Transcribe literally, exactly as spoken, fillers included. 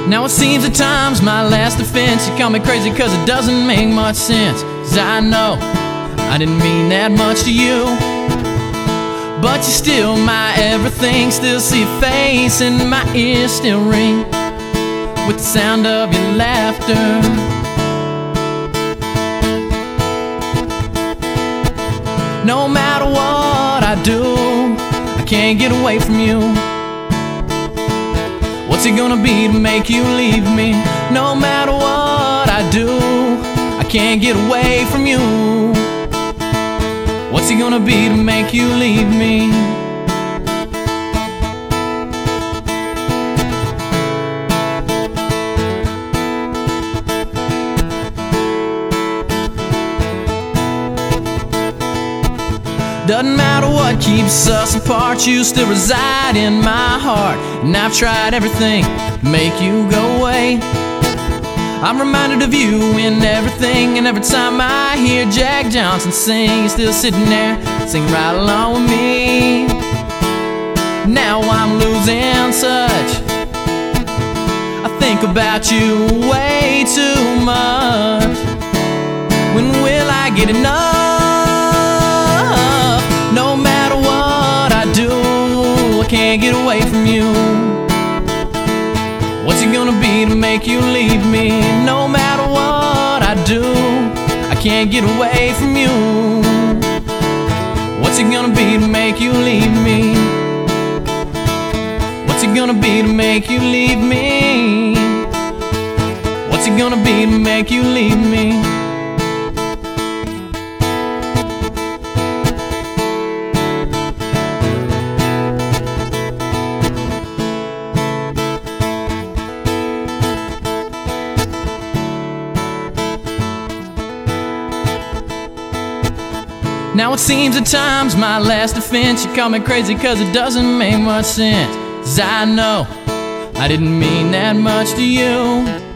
Now it seems at times my last offense, you call me crazy cause it doesn't make much sense. Cause I know I didn't mean that much to you, but you're still my everything. Still see your face and my ears still ring with the sound of your laughter. No matter what I do, I can't get away from you. What's it gonna be to make you leave me? No matter what I do, I can't get away from you. What's it gonna be to make you leave me? Doesn't matter what keeps us apart, you still reside in my heart. And I've tried everything to make you go away. I'm reminded of you in everything, and every time I hear Jack Johnson sing, you're still sitting there singing right along with me. Now I'm losing touch, I think about you way too much. When will I get enough? No matter what I do, I can't get away from you. What's it gonna be to make you leave me? No matter what I do, I can't get away from you. What's it gonna be to make you leave me? What's it gonna be to make you leave me? What's it gonna be to make you leave me? Now it seems at times my last offense, you call me crazy cause it doesn't make much sense. Cause I know I didn't mean that much to you.